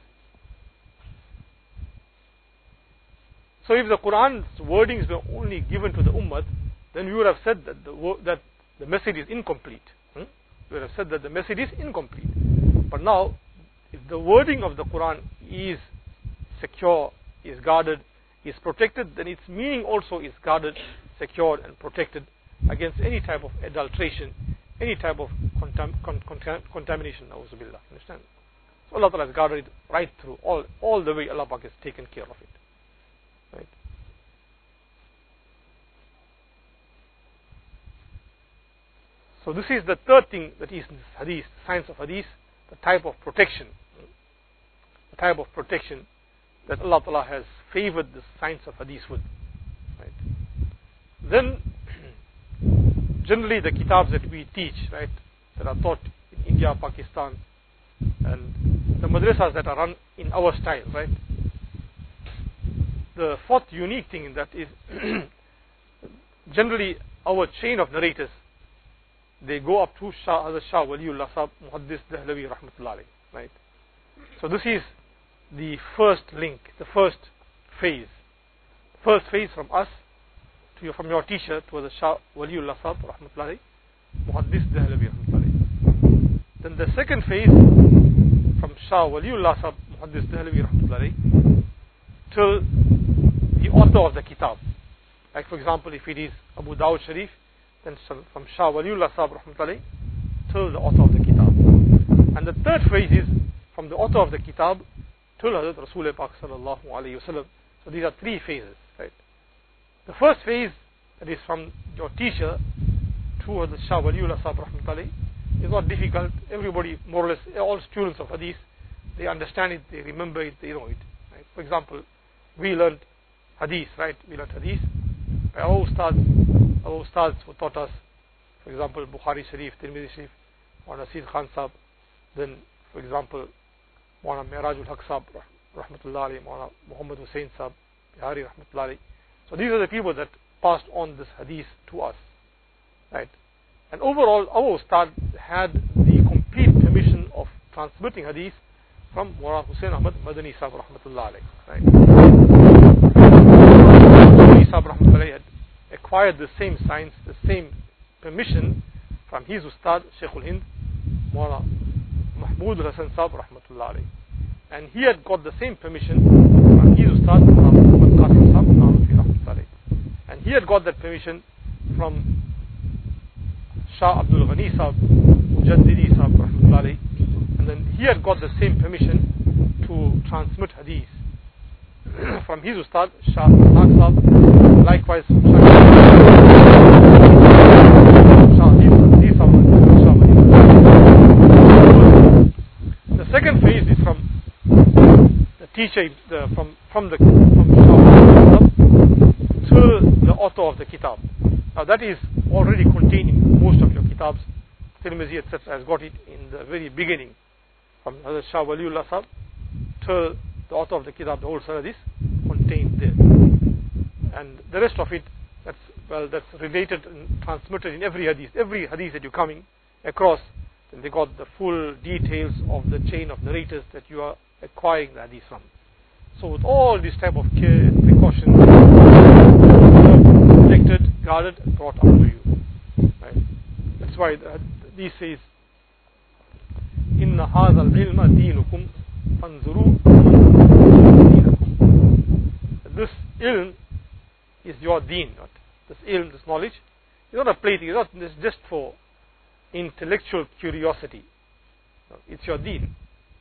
So if the Quran's wordings were only given to the ummah, then we would have said that the message is incomplete. We would have said that the message is incomplete. But now, if the wording of the Quran is secure, is guarded, is protected, then its meaning also is guarded, secured and protected against any type of adulteration, any type of contamination. Na'uzubillah. Understand? So Allah Ta'ala has guarded it right through, all the way Allah Pak has taken care of it. Right? So this is the third thing that is in this hadith, science of hadith, the type of protection. The type of protection that Allah Ta'ala has favored the science of hadith with. Right? Then, generally the kitabs that we teach, right, that are taught in India, Pakistan, and the madrasas that are run in our style, right? The fourth unique thing in that is, generally our chain of narrators, they go up to Hazrat Shah Waliullah Sahib Muhaddis Dahlawi Rahmatullah Alayh, right? So this is the first link, the first phase. First phase from us, from your teacher to the Shah Waliullah Sahib Rahmatullah Alayh Muhaddis Dahlawi Rahmatullah Alayh. Then the second phase from Shah Waliullah Sahib Muhaddis Dahlawi Rahmatullah Alayh till the author of the kitab. Like for example, if it is Abu Dawud Sharif, then from Shah Waliullah Sahib Rahmatullah Alayh till the author of the kitab. And the third phase is from the author of the kitab till Hazrat Rasulullah Pak Sallallahu Alaihi Wasallam. So these are three phases, right? The first phase, that is from your teacher to Hazrat Shah Waliullah Sahib Rahmatullah Alayh, is not difficult. Everybody, more or less, all students of hadith, they understand it, they remember it, they know it. Right? For example, we learned hadith, right? We learned hadith by our ustads who taught us, for example, Bukhari Sharif, Tirmidhi Sharif, Maulana Nasir Khan Sahib. Then, for example, Maulana Mirajul Haq Sahib Rahmatullah Alayhi, Maulana Muhammad Hussain Sahib Bihari Rahmatullah Alayhi. So these are the people that passed on this hadith to us, right? And overall, our ustad had the complete permission of transmitting hadith from Maulana Hussain Ahmad Madani Sahib Rahmatullah Alayhi, right? Madani Sahib Rahmatullah Alayhi had acquired the same science, the same permission from his ustad Shaykhul Hind Maulana Mahmud Hasan Sahib Rahmatullah Alayhi, and he had got the same permission from his ustad Muhammad Qasim Sahib Rahmatullah Alayhi, and he had got that permission from Shah Abdul Ghani Sahib Mujaddidi Sahib Rahmatullah Alayhi, and then he had got the same permission to transmit hadith from his ustad Shah Naq Sahib, likewise the second phase is from the teacher, from Shah to the author of the kitab. Now that is already contained in most of your kitabs. Tirmidhi etc. has got it in the very beginning, from Hazrat Shah Waliullah Sahib to the author of the kitab. The whole sanad is contained there, and the rest of it, that's related and transmitted in every hadith that you're coming across. then they got the full details of the chain of narrators that you are acquiring the hadith from. So with all this type of care and precautions, protected, guarded, and brought out to you. Right? That's why these says, Inna hadha al-ilma deenukum fanzuru deenakum. This ilm is your deen. This ilm, this knowledge, is not a plaything. It's just for intellectual curiosity. It's your deen.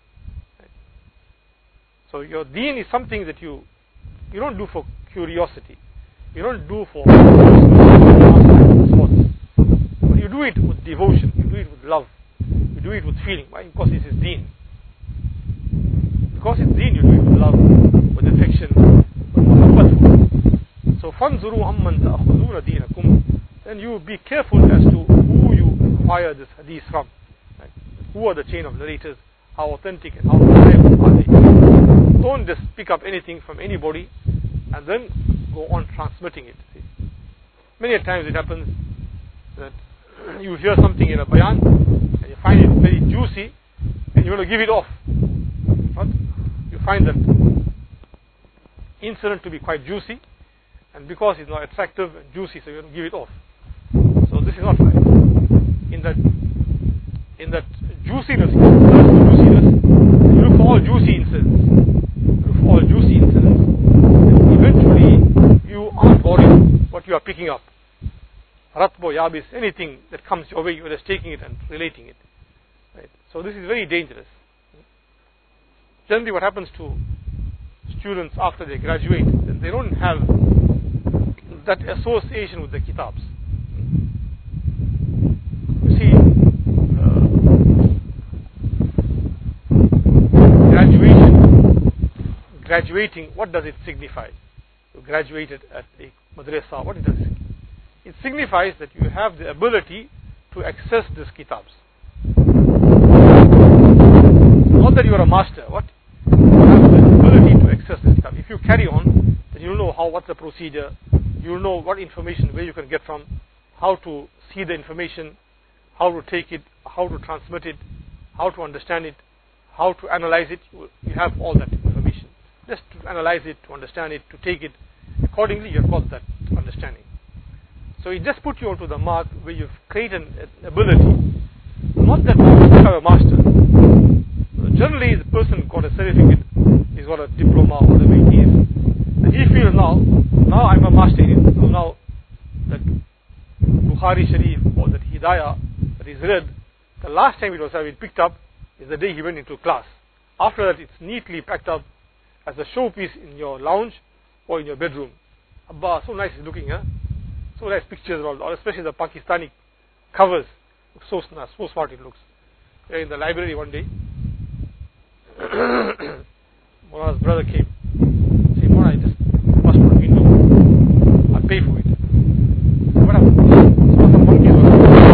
So your deen is something that you don't do for curiosity. You don't do for sports. But you do it with devotion. You do it with love. You do it with feeling. Why? Because this is deen. Because it's deen, you do it with love, with affection, with muhabbat. So فَانْظُرُوا عَمَّنْ تَأْخُذُونَ دِينَكُمْ. Then you be careful as to who you acquire this hadith from. Right? Who are the chain of narrators? How authentic and how reliable are they? Don't just pick up anything from anybody and then go on transmitting it. See? Many times it happens that you hear something in a bayan and you find it very juicy and you want to give it off. But you find that incident to be quite juicy, and because it's not attractive and juicy, so you want to give it off. So this is not right. In that juiciness, you look for all juicy incidents. And eventually you aren't boring what you are picking up. Ratbo, Yabis, anything that comes your way, you are just taking it and relating it. Right? So this is very dangerous. Generally what happens to students after they graduate, then they don't have that association with the kitabs. You see, graduating, what does it signify? You graduated at a madrasa, what does it signify? It signifies that you have the ability to access these kitabs. Not that you are a master, what? You have the ability to access this kitab. If you carry on, then you know what's the procedure, you know what information, where you can get from, how to see the information, how to take it, how to transmit it, how to understand it, how to analyze it. You have all that information. Just to analyze it, to understand it, to take it accordingly, you have got that understanding. So it just puts you onto the mark where you've created an ability. Not that you become a master. Generally, the person got a certificate, he's got a diploma, whatever it is, and he feels now I'm a master in it. So now that Bukhari Sharif or that Hidayah that is read, the last time it was having picked up is the day he went into class. After that, it's neatly packed up as a showpiece in your lounge or in your bedroom. Abba, so nice looking, huh? So nice pictures, all, especially the Pakistani covers. So smart it looks. We're in the library one day. Mulah's brother came. He said, Mullah, I just bust one window. I'll pay for it. What happened? Some monkeys were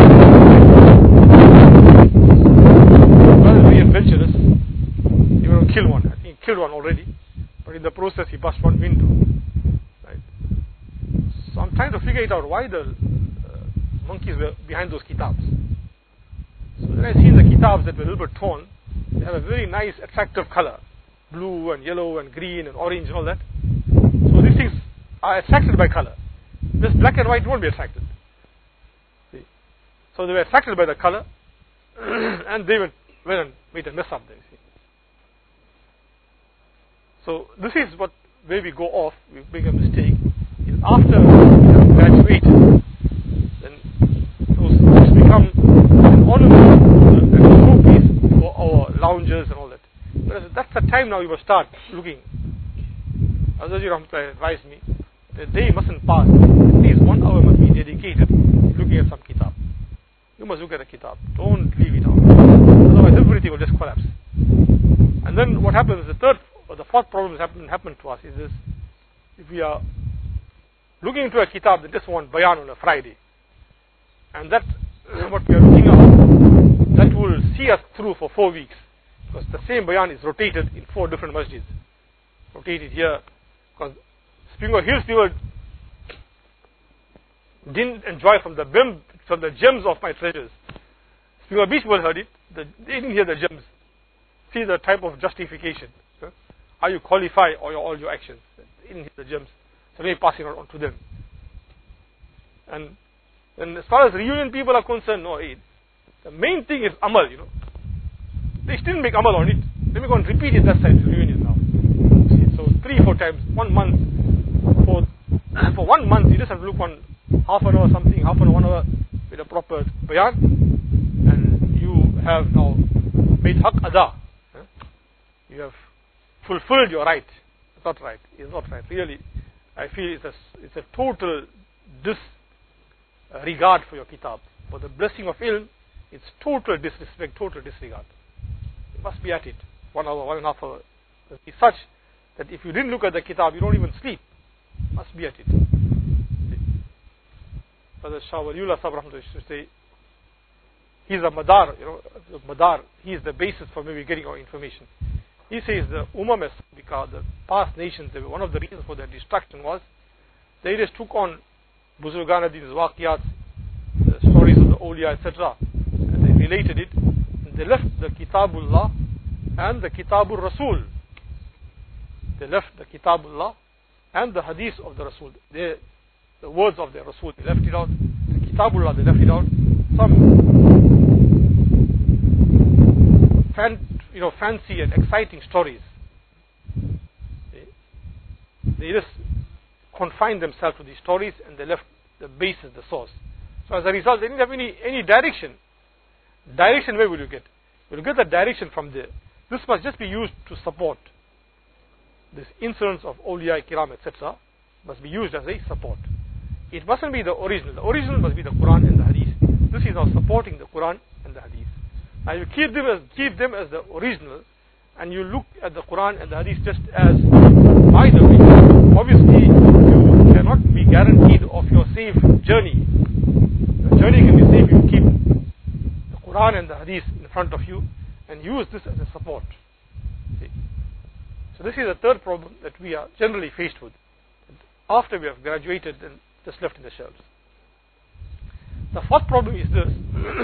brother is very adventurous. He was going to kill one. I think he killed one already. But in the process, he bust one window. Right? So I'm trying to figure it out why the monkeys were behind those kitabs. So then I seen the kitabs that were a little bit torn. They have a very nice, attractive color. Blue and yellow and green and orange and all that. So these things are attracted by color. This black and white won't be attracted. See? So they were attracted by the color and they went and made a mess up there. See? So this is where we go off, we make a mistake. Is after we have graduated, then those books become an ornament and a showpiece for our lounges and all that. But that's the time now you must start looking. Azaji Rahmatullah advised me, the day mustn't pass. At least 1 hour must be dedicated looking at some kitab. You must look at a kitab. Don't leave it out. Otherwise everything will just collapse. And then what happens, the fourth problem that happened to us is this. If we are looking into a kitab that just want bayan on a Friday, and that's what we are looking at, that will see us through for 4 weeks. Because the same bayan is rotated in 4 different masjids. Rotated here. Because Springboard Hills people didn't enjoy from the gems of my treasures. Because people heard it, they didn't hear the gems. See the type of justification. How you qualify all your actions. They didn't hear the gems. So they passing it on to them. And as far as reunion people are concerned, no, the main thing is amal, They still make amal on it. Let me go and repeat it that side, reunion now. See, so 3-4 times, 1 month. For 1 month, you just have to look on half an hour something, half an hour, 1 hour with a proper bayan. And you have now made haq ada. You have fulfilled your right. It's not right. It's not right. Really, I feel it's a total disregard for your kitab. For the blessing of ilm, it's total disrespect, total disregard. You must be at it. 1 hour, 1.5 hours. It's such that if you didn't look at the kitab, you don't even sleep. You must be at it. Brother Shah Waliullah Sahib used to say, he's a madar, madar, he is the basis for maybe getting our information. He says the Umam because the past nations, one of the reasons for their destruction was they just took on Buzurgana Din's waqiyat, the stories of the awliya, etc. and they related it, and they left the Kitabullah and the Kitabul Rasul. They left the Kitabullah and the hadith of the Rasul. The words of the Rasul, they left it out. The Kitabullah, they left it out. Some fancy and exciting stories. They just confined themselves to these stories and they left the basis, the source. So as a result, they didn't have any direction. Direction, where will you get? You will get the direction from there. This must just be used to support. This incidents of awliya kiram, etc. must be used as a support. It mustn't be the original. The original must be the Quran and the Hadith. This is now supporting the Quran and the Hadith. Now you keep them as the original, and you look at the Quran and the Hadith just as by the way. Obviously, you cannot be guaranteed of your safe journey. The journey can be safe if you keep the Quran and the Hadith in front of you and use this as a support. See? So this is the third problem that we are generally faced with. After we have graduated and just left in the shelves. The fourth problem is this.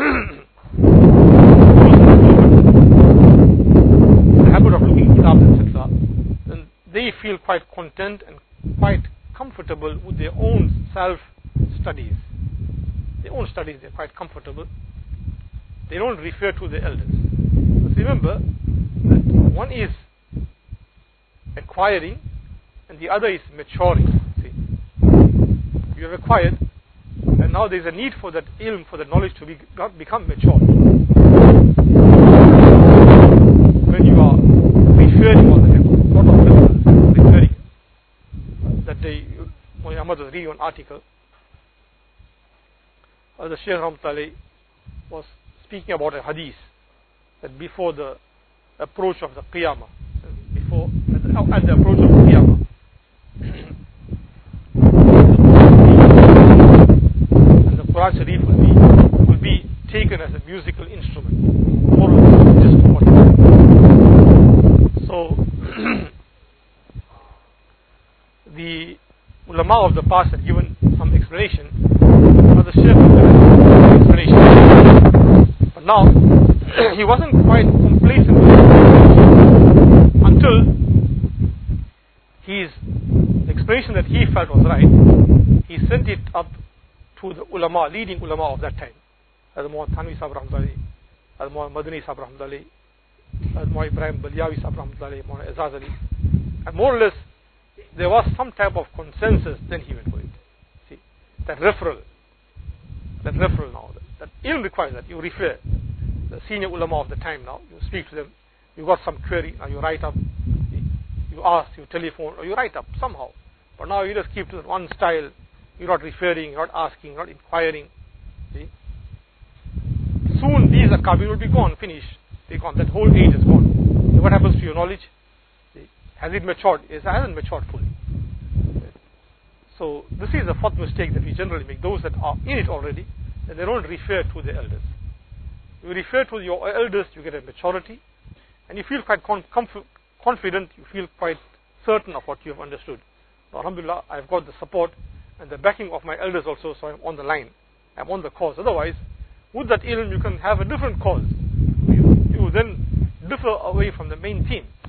The habit of looking at kitabs, etc. Then they feel quite content and quite comfortable with their own self-studies. Their own studies, they're quite comfortable. They don't refer to the elders. But remember that one is acquiring and the other is maturing. See, you have acquired, and now there is a need for that ilm, for the knowledge to become mature. When you are referring on the lot of levels, referring. That day, Muhammad was reading an article. The Shaykh Rahmatullah was speaking about a hadith that before the approach of the Qiyamah, at the approach of the Qiyamah, and the Quran Sharif will be taken as a musical instrument. More or less, just what it is. So, the ulama of the past had given some explanation, but the Shaykh had explanation. But now, he wasn't quite complacent until the explanation that he felt was right. He sent it up to the ulama, leading ulama of that time. As Muhammad Thanvi Sahib Rahmatullahi, as Muhammad Madani Sahib Rahmatullahi, as Muhammad Ibrahim Balyawi Sahib Rahmatullahi, Muhammad Azaz Ali. And more or less, there was some type of consensus, then he went for it. See, that referral now, that ilm requires that. You refer the senior ulama of the time now, you speak to them, you got some query, now you write up, you ask, you telephone, or you write up somehow. But now you just keep to one style, you're not referring, you're not asking, you're not inquiring. See? Soon these akabir will be gone, finished. They're gone, that whole age is gone. So what happens to your knowledge? See? Has it matured? It hasn't matured fully. So this is the fourth mistake that we generally make. Those that are in it already, that they don't refer to the elders. You refer to your elders, you get a maturity, and you feel quite confident, you feel quite certain of what you have understood. So, alhamdulillah, I've got the support and the backing of my elders also, so I'm on the line, I'm on the cause. Otherwise, that ilm you can have a different cause. You then differ away from the main theme.